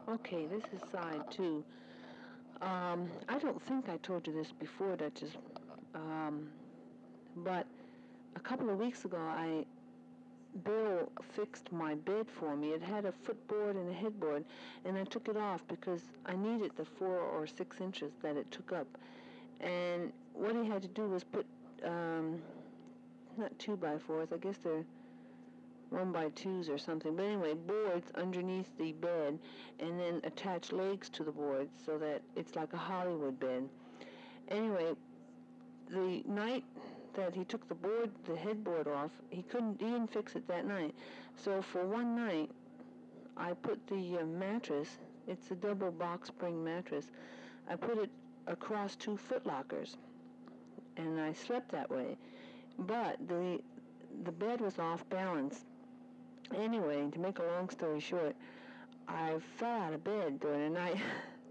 Okay, this is side two. I don't think I told you this before, Duchess, but a couple of weeks ago, Bill fixed my bed for me. It had a footboard and a headboard, and I took it off because I needed the 4 or 6 inches that it took up. And what he had to do was put, not 2x4s, I guess they're 1x2s or something, but anyway, boards underneath the bed, and then attach legs to the boards so that it's like a Hollywood bed. Anyway, the night that he took the headboard off, he didn't fix it that night. So for one night, I put the mattress, it's a double box spring mattress, I put it across 2 footlockers, and I slept that way. But the bed was off balance. Anyway, to make a long story short, I fell out of bed during the night.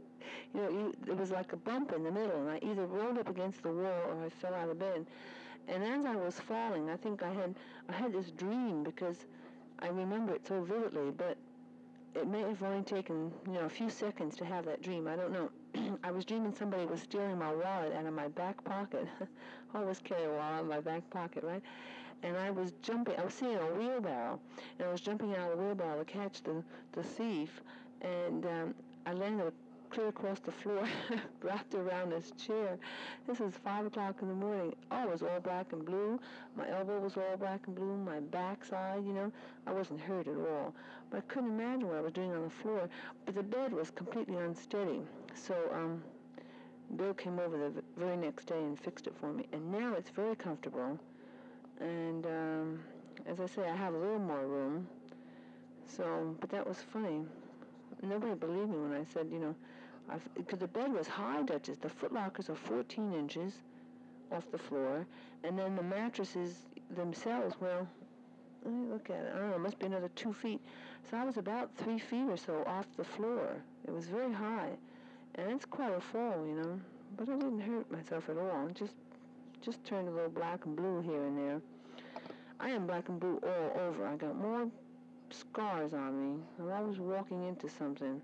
It was like a bump in the middle, and I either rolled up against the wall or I fell out of bed. And as I was falling, I think I had this dream, because I remember it so vividly, but it may have only taken, a few seconds to have that dream. I don't know. I was dreaming somebody was stealing my wallet out of my back pocket. I always carry a wallet in my back pocket, right? And I was sitting in a wheelbarrow, and I was jumping out of the wheelbarrow to catch the thief, and I landed clear across the floor, wrapped around this chair. This is 5 o'clock in the morning. Oh, it was all black and blue. My elbow was all black and blue. My backside, I wasn't hurt at all. But I couldn't imagine what I was doing on the floor. But the bed was completely unsteady. So Bill came over the very next day and fixed it for me. And now it's very comfortable. And as I say, I have a little more room. But that was funny. Nobody believed me when I said, because the bed was high, Duchess. The footlockers are 14 inches off the floor, and then the mattresses themselves, well, let me look at it. I don't know, it must be another 2 feet. So I was about 3 feet or so off the floor. It was very high, and it's quite a fall, But I didn't hurt myself at all. Just turned a little black and blue here and there. I am black and blue all over. I got more scars on me. I'm always walking into something.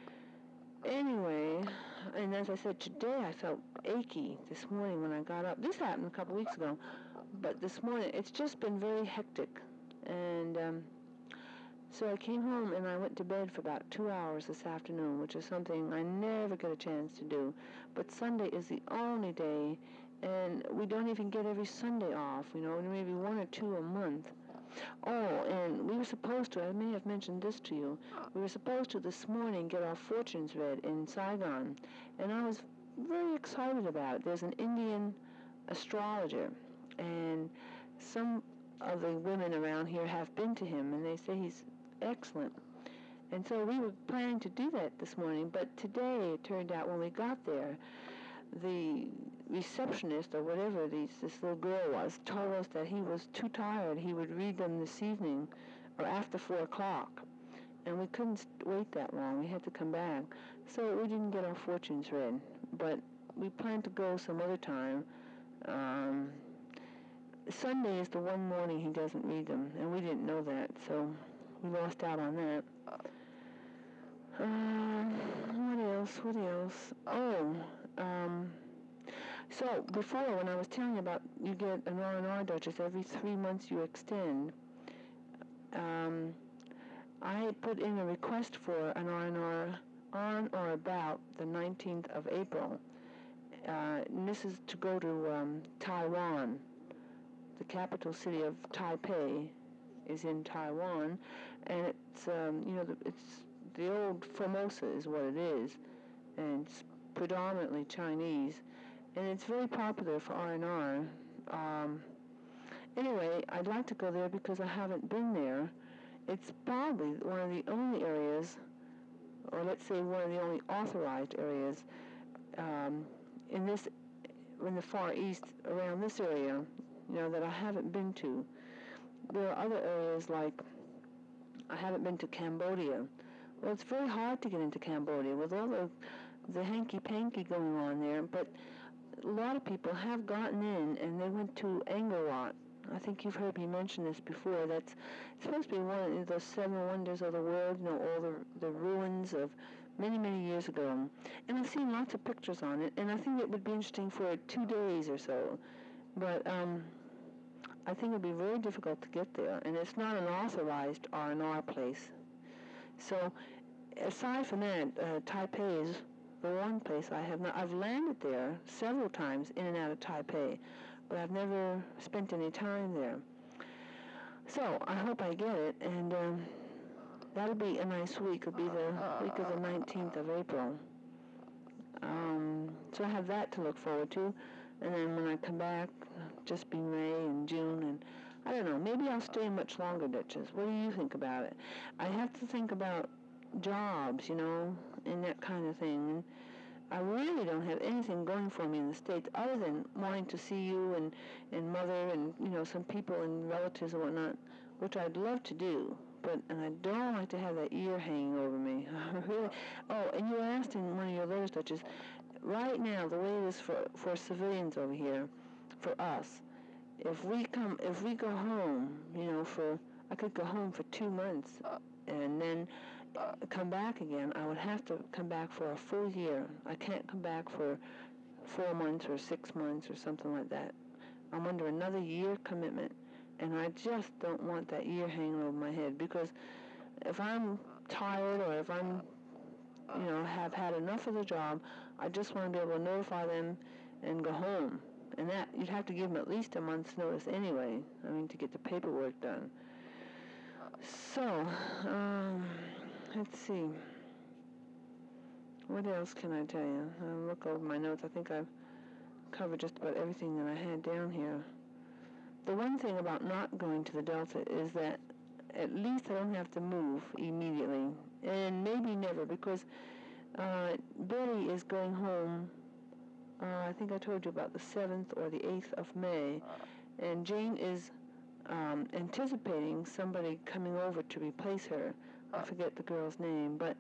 Anyway, and as I said, today I felt achy this morning when I got up. This happened a couple weeks ago, but this morning it's just been very hectic. And so I came home and I went to bed for about 2 hours this afternoon, which is something I never get a chance to do. But Sunday is the only day, and we don't even get every Sunday off, maybe 1 or 2 a month. Oh, and we were supposed to, I may have mentioned this to you, we were supposed to this morning get our fortunes read in Saigon, and I was very excited about it. There's an Indian astrologer, and some of the women around here have been to him, and they say he's excellent. And so we were planning to do that this morning, but today it turned out when we got there, the receptionist or whatever this little girl was told us that he was too tired. He would read them this evening or after 4 o'clock. And we couldn't wait that long. We had to come back. So we didn't get our fortunes read. But we plan to go some other time. Sunday is the one morning he doesn't read them, and we didn't know that, so we lost out on that. What else? So before, when I was telling you about you get an R&R, Duchess, every 3 months you extend, I put in a request for an R&R on or about the 19th of April. And this is to go to Taiwan. The capital city of Taipei is in Taiwan, and it's it's the old Formosa is what it is, and it's predominantly Chinese, and it's very popular for R&R. Anyway, I'd like to go there because I haven't been there. It's probably one of the only areas, or let's say one of the only authorized areas in the Far East around this area, that I haven't been to. There are other areas like I haven't been to Cambodia. Well, it's very hard to get into Cambodia with all the hanky-panky going on there, but a lot of people have gotten in, and they went to Angkor Wat. I think you've heard me mention this before. It's supposed to be one of those 7 wonders of the world, all the ruins of many, many years ago. And I've seen lots of pictures on it, and I think it would be interesting for 2 days or so. But I think it would be very difficult to get there, and it's not an authorized R&R place. So aside from that, Taipei is the one place I have not. I've landed there several times in and out of Taipei, but I've never spent any time there. So I hope I get it, and that'll be a nice week. It'll be the week of the 19th of April. So I have that to look forward to, and then when I come back, just be May and June, and I don't know, maybe I'll stay much longer, Duchess. What do you think about it? I have to think about jobs, and that kind of thing. And I really don't have anything going for me in the States other than wanting to see you and Mother and, some people and relatives and whatnot, which I'd love to do. And I don't like to have that ear hanging over me. Really. Oh, and you asked in one of your letters, Duchess, right now, the way it is for civilians over here, for us, if we go home, I could go home for 2 months and then come back again. I would have to come back for a full year. I can't come back for 4 months or 6 months or something like that. I'm under another year commitment, and I just don't want that year hanging over my head, because if I'm tired or if I'm, have had enough of the job, I just want to be able to notify them and go home. And that, you'd have to give them at least a month's notice anyway, to get the paperwork done. So, let's see. What else can I tell you? I'll look over my notes. I think I've covered just about everything that I had down here. The one thing about not going to the Delta is that at least I don't have to move immediately, and maybe never, because Betty is going home, I think I told you about the 7th or the 8th of May, and Jane is anticipating somebody coming over to replace her. I forget the girl's name, but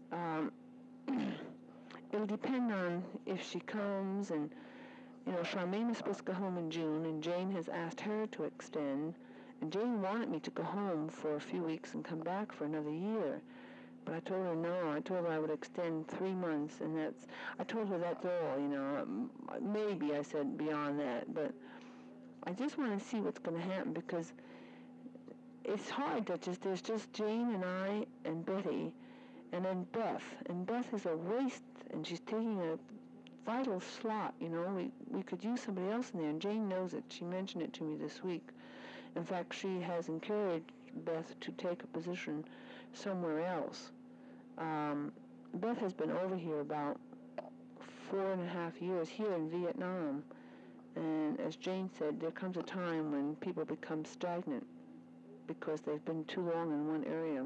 it'll depend on if she comes, and Charmaine is supposed to go home in June, and Jane has asked her to extend, and Jane wanted me to go home for a few weeks and come back for another year, but I told her no. I told her I would extend 3 months, and I told her that's all, maybe, I said, beyond that, but I just want to see what's going to happen, because it's hard that there's just Jane and I and Betty, and then Beth, and Beth is a waste, and she's taking a vital slot, we could use somebody else in there, and Jane knows it. She mentioned it to me this week. In fact, she has encouraged Beth to take a position somewhere else. Beth has been over here about 4.5 years here in Vietnam, and as Jane said, there comes a time when people become stagnant because they've been too long in one area,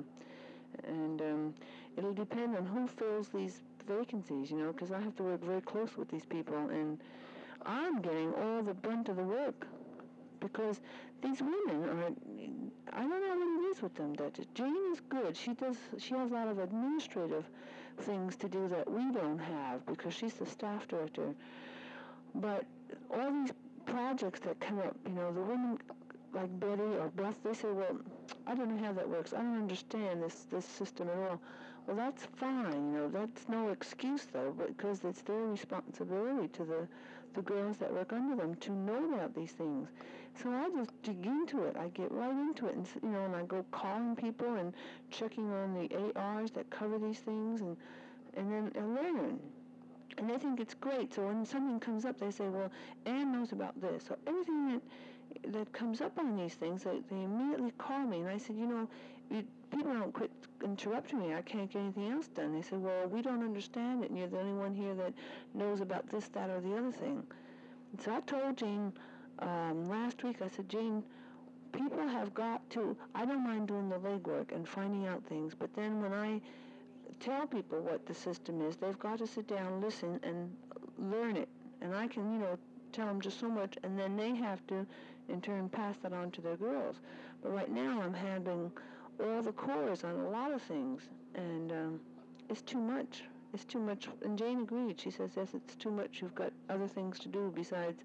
and it'll depend on who fills these vacancies, because I have to work very close with these people, and I'm getting all the brunt of the work, because these women I don't know what it is with them, Duchess. Jane is good. She has a lot of administrative things to do that we don't have, because she's the staff director. But all these projects that come up, the women like Betty or Beth, they say, well, I don't know how that works. I don't understand this system at all. Well, that's fine, that's no excuse, though, because it's their responsibility to the girls that work under them to know about these things. So I just dig into it. I get right into it, and I go calling people and checking on the ARs that cover these things, and then I learn. And they think it's great. So when something comes up, they say, well, Anne knows about this. So everything that comes up on these things, they immediately call me. And I said, people don't quit interrupting me. I can't get anything else done. They said, well, we don't understand it, and you're the only one here that knows about this, that, or the other thing. And so I told Jane last week, I said, Jane, people have got to, I don't mind doing the legwork and finding out things, but then when I tell people what the system is, they've got to sit down, listen, and learn it. And I can, tell them just so much, and then they have to, in turn, pass that on to their girls. But right now I'm handling all the cores on a lot of things, and it's too much. It's too much. And Jane agreed. She says, yes, it's too much. You've got other things to do besides,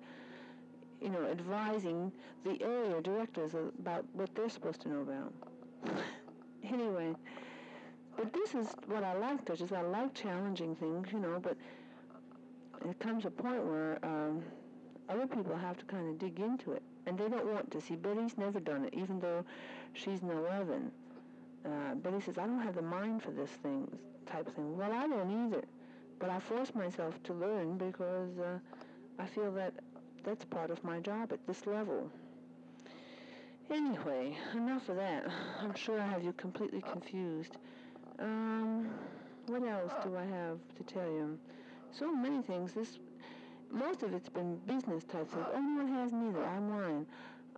advising the area directors about what they're supposed to know about. Anyway, but But this is what I like, Duchess. I like challenging things, but it comes a point where other people have to kind of dig into it. And they don't want to. See, Betty's never done it, even though she's in 11. Betty says, I don't have the mind for this thing, type of thing. Well, I don't either. But I force myself to learn because I feel that that's part of my job at this level. Anyway, enough of that. I'm sure I have you completely confused. What else do I have to tell you? So many things. Most of it's been business type things. Oh, no, it hasn't either. I'm lying.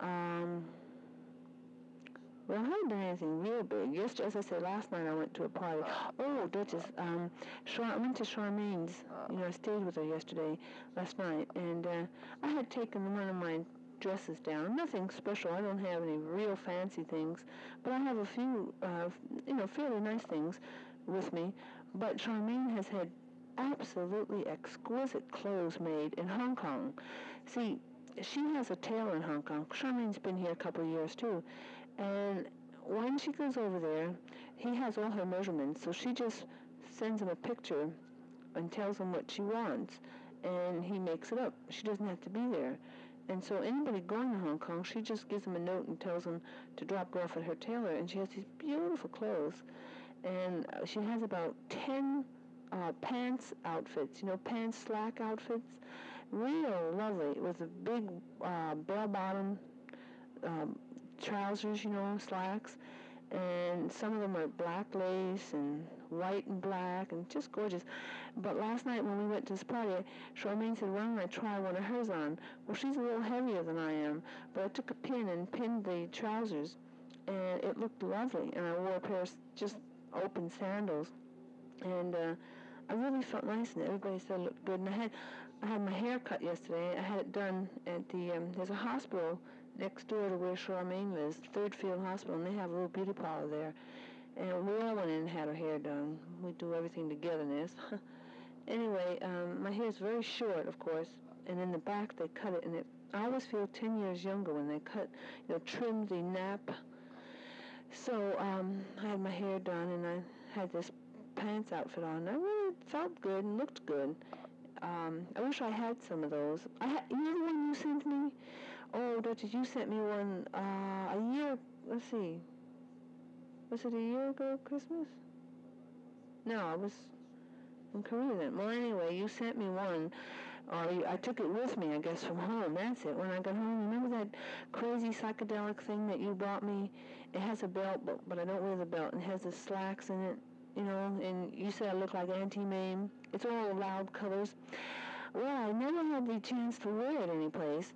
Well, I haven't done anything real big. Yesterday, as I said, last night I went to a party. Oh, Duchess, I went to Charmaine's. I stayed with her last night, and I had taken one of my dresses down. Nothing special. I don't have any real fancy things, but I have a few, fairly nice things with me. But Charmaine has had absolutely exquisite clothes made in Hong Kong. See, she has a tailor in Hong Kong. Charmaine's been here a couple of years, too. And when she goes over there, he has all her measurements, so she just sends him a picture and tells him what she wants, and he makes it up. She doesn't have to be there. And so anybody going to Hong Kong, she just gives him a note and tells him to drop it off at her tailor, and she has these beautiful clothes. And she has about 10 pants outfits, pants slack outfits, real lovely, with a big bell-bottom trousers, slacks, and some of them are black lace and white and black and just gorgeous. But last night when we went to this party, Charmaine said, why don't I try one of hers on? Well, she's a little heavier than I am, but I took a pin and pinned the trousers, and it looked lovely, and I wore a pair of just open sandals, and I really felt nice, and everybody said it looked good. And I had my hair cut yesterday. I had it done at there's a hospital next door to where Charmaine lives, Third Field Hospital, and they have a little beauty parlor there. And we all went in and had our hair done. We do everything togetherness. Anyway, my hair is very short, of course, and in the back they cut it, and I always feel 10 years younger when they cut, trim the nap. So I had my hair done, and I had this pants outfit on. I really felt good and looked good. I wish I had some of those. The one you sent me? Oh, Duchess, you sent me one a year, let's see. Was it a year ago, Christmas? No, I was in Korea then. Well, anyway, you sent me one. I took it with me, I guess, from home. That's it. When I got home, remember that crazy psychedelic thing that you bought me? It has a belt, but I don't wear the belt. And it has the slacks in it, and you said I look like Auntie Mame. It's all loud colors. Well, I never had the chance to wear it anyplace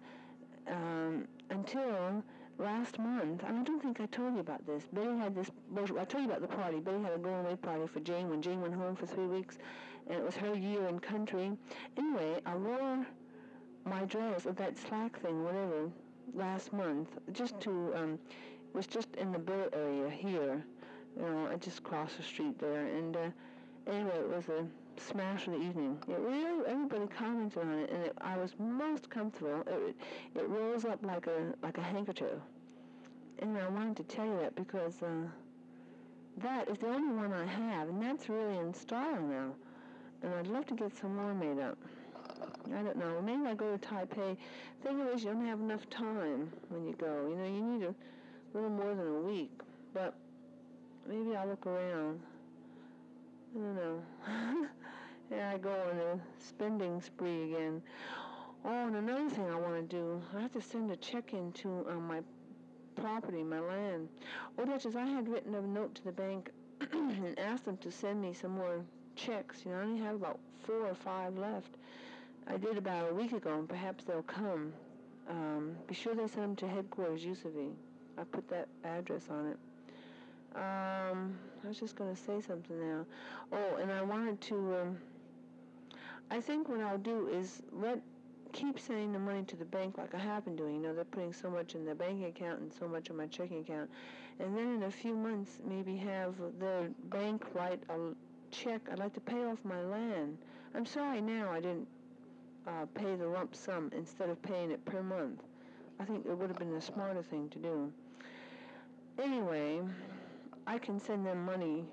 until last month. And I don't think I told you about this. Betty had this, I told you about the party. Betty had a going-away party for Jane when Jane went home for 3 weeks, and it was her year in country. Anyway, I wore my dress, or that slack thing, whatever, last month, just to, it was just in the Bill area here. I just crossed the street there, and anyway, it was a smash of the evening. It really, everybody commented on it, and I was most comfortable. It rolls up like a handkerchief. And I wanted to tell you that because that is the only one I have, and that's really in style now. And I'd love to get some more made up. I don't know. Maybe I go to Taipei. Thing is, you don't have enough time when you go. You need a little more than a week. But maybe I'll look around. I don't know. Here I go on a spending spree again. Oh, and another thing I want to do, I have to send a check in to my property, my land. Oh, Duchess, I had written a note to the bank and asked them to send me some more checks. I only have about 4 or 5 left. I did about a week ago, and perhaps they'll come. Be sure they send them to headquarters, USAV. I put that address on it. I was just going to say something now. Oh, and I wanted to, I think what I'll do is keep sending the money to the bank like I have been doing. They're putting so much in their banking account and so much in my checking account. And then in a few months, maybe have the bank write a check. I'd like to pay off my land. I'm sorry now I didn't pay the lump sum instead of paying it per month. I think it would have been a smarter thing to do. Anyway, I can send them money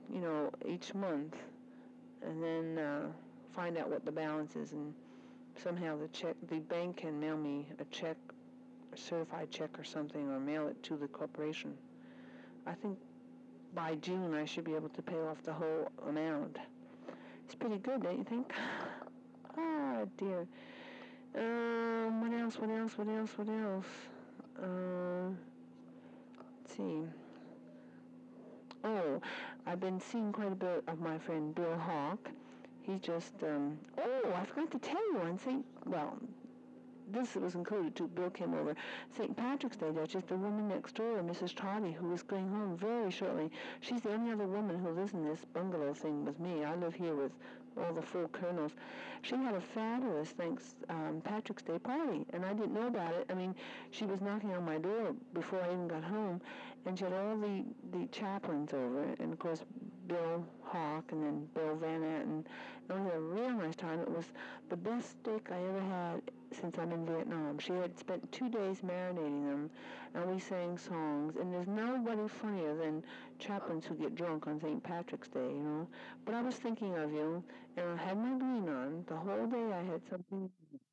each month, and then find out what the balance is, and somehow the bank can mail me a check, a certified check or something, or mail it to the corporation. I think by June I should be able to pay off the whole amount. It's pretty good, don't you think? Ah, dear. What else? What else? What else? What else? Let's see. Oh, I've been seeing quite a bit of my friend Bill Hawk. He just, I forgot to tell you on this was included too. Bill came over St. Patrick's Day. There's just the woman next door, Mrs. Toddy, who was going home very shortly. She's the only other woman who lives in this bungalow thing with me. I live here with all the full colonels. She had a fabulous Patrick's Day party, and I didn't know about it. I mean, she was knocking on my door before I even got home, and she had all the chaplains over, and of course Bill Hawk and then Bill Van Atten. And we had a real nice time. It was the best steak I ever had since I'm in Vietnam. She had spent 2 days marinating them, and we sang songs. And there's nobody funnier than chaplains who get drunk on St. Patrick's Day. But I was thinking of you, and I had my green on. The whole day I had something.